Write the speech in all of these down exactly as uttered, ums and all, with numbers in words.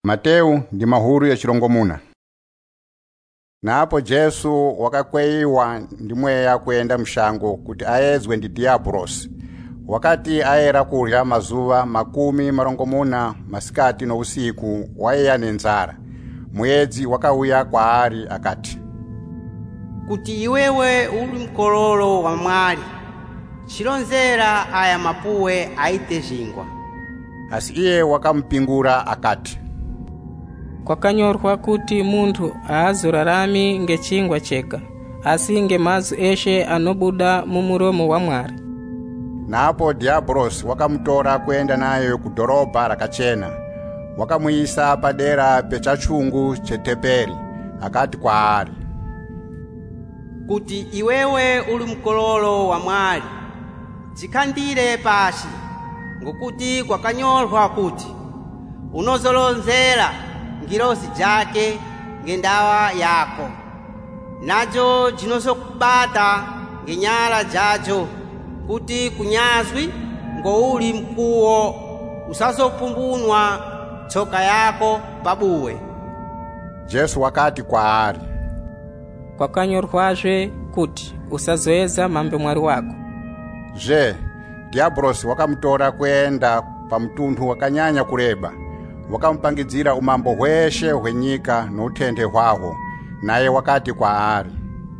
Mateu ndi mahuru ya chilongomuna. Napo Jesu wakakweyiwa ndi mweya kuyenda mshango kuti ayezwe ndi Diabolos. Wakati ayera kulya mazuva makumi marongomuna masikati no usiku wayeya nenzara. Muyedzi wakauya kwa ari akati, kuti iwewe uli mkololo wa mwali, chilonzera aya mapuwe aite zingwa. Asi iye wakampingura akati, kwakanyorwa kuti munthu aazurarami ngechingwa chega, asinge mazu eshe anobuda mu muromo wa mwari. Napo Diabolos wakamutora kuyenda naye ku doroba rakachena, wakamuyisa padera pechachungu cheteperi, akati kwa ari, kuti iwewe uli mkololo wa mwali, dzikhandire pasi, ngokuti kwakanyorwa kuti unozolonzera ngilosi jake ngendawa yako, najo jinosokubata ngenyala jajo, kuti kunyazwi ngouli mkuwo usazopumbunwa tsoka yako pabuwe. Jesu wakati kwa ari, kwakanyorwazve kuti usazoeza mambe mwari wako. Je, Diabolos wakamutora kuyenda pa mtunthu wakanyanya kureba, wakamupangidzira umambo hweshe hwenyika nouthenthi hwaho, naye wakati kwa ari,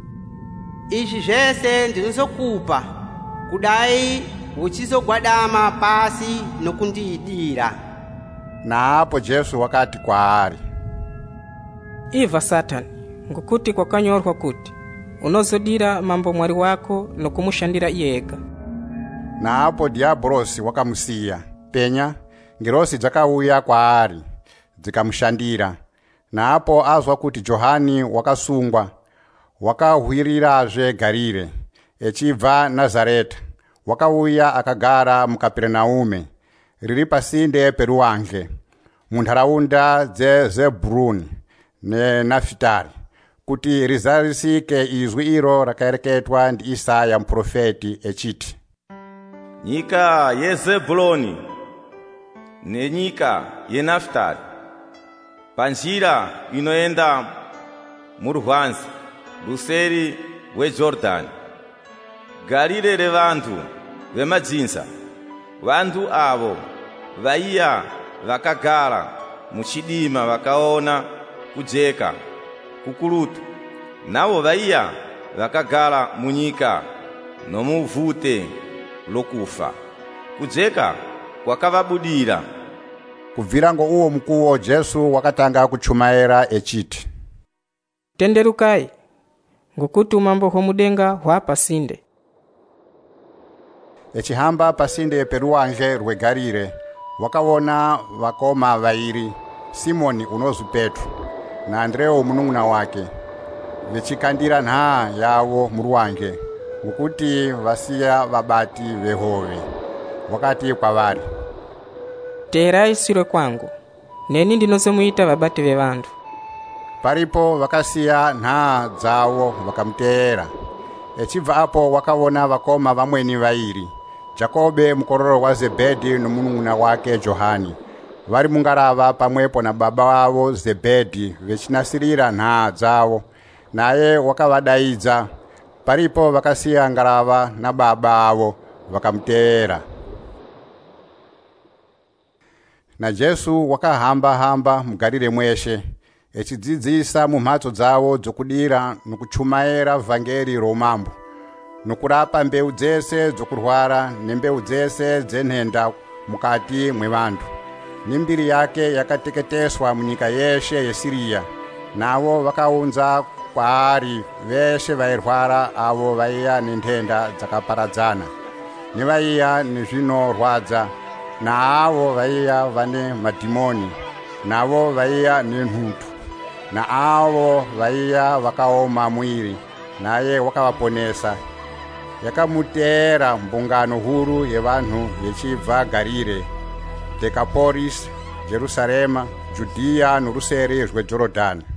ichi zese ndinozokupa kudai uchizogwadama pasi nokundiyidira. Napo Jesu wakati kwa ari, iva Satani, ngokuti kwakanyorwa kuti unozodira mambo mwari wako nokumushandira iyega. Napo Diabolos wakamusiya. Penya ngilosi dzakauya kwa ari dzikamushandira. Napo azwa kuti Johani wakasungwa, wakahwirirazve Galile, echibva Nazareta, wakauya akagara mu Kapernaume, riri pasinde peruwanje, mu ntharaunda dze Zebuluni ne Nafitali, kuti rizarisike izwi iro rakaereketwa ndi Isaya mprofeti echiti, nyika ye Zebuloni ne nyika ye Nafitali, panjira inoenda mu rwanzi luseri we Jordani, Galile re vantu vemajinsa, vantu avo vaiya vakagara muchidima vakaona kujeka kukulutu, navo vaiya vakagara munyika nomuvute lokufa, kujeka kwakavabudira. Kubvira uwo mkuwo Jesu wakatanga kuchumaira echiti, tenderukai, ngokuti umambo hwomudenga hwa pasinde. Echihamba pasinde peruwanje rwe Galile, wakawona vakoma vairi, Simoni unozu Petro na Andreo munung'una wake, vechikandira nha yawo muruwanje, ngokuti vasiya vabati vehove. Wakati kwavari, teerai siro kwangu, neni ndinozomuita vabati vevantu. Paripo vakasiya nha dzawo vakamuteera. Echibva apo wakawona vakoma vamweni vairi, Jakobe mkororo wa Zebedi nomunung'una wake Johani, vari mungarava pamwepo na baba wavo Zebedi, vechinasirira nha dzawo, naye wakavadaidza. Paripo vakasiya ngarava na baba avo vakamuteera. Na Jesu wakahamba hamba mu Galile mweshe, echidzidzisa mu mhatso dzawo dzokudira nokuchumaira vhangeri romambo, nokurapa mbeu dzese dzokurwara nembeu dzese dzenhenda mukati mwe vantu. Nimbiri yake yakateketeswa munyika yeshe yeSiriya, navo vakaunza kwaari veshe vairwara avo vaiya nenthenda dzakaparadzana, nevaiya nezvinorwadza, na avo vaiya vane madhimoni, navo vaiya nenhutu, na avo vaiya vakaoma mwiri, naye wakavaponesa. Yakamuteera mbungano huru yevanhu vechibva Galile, Decapolis, Jerusalema, Judea norusere rweJorodhani.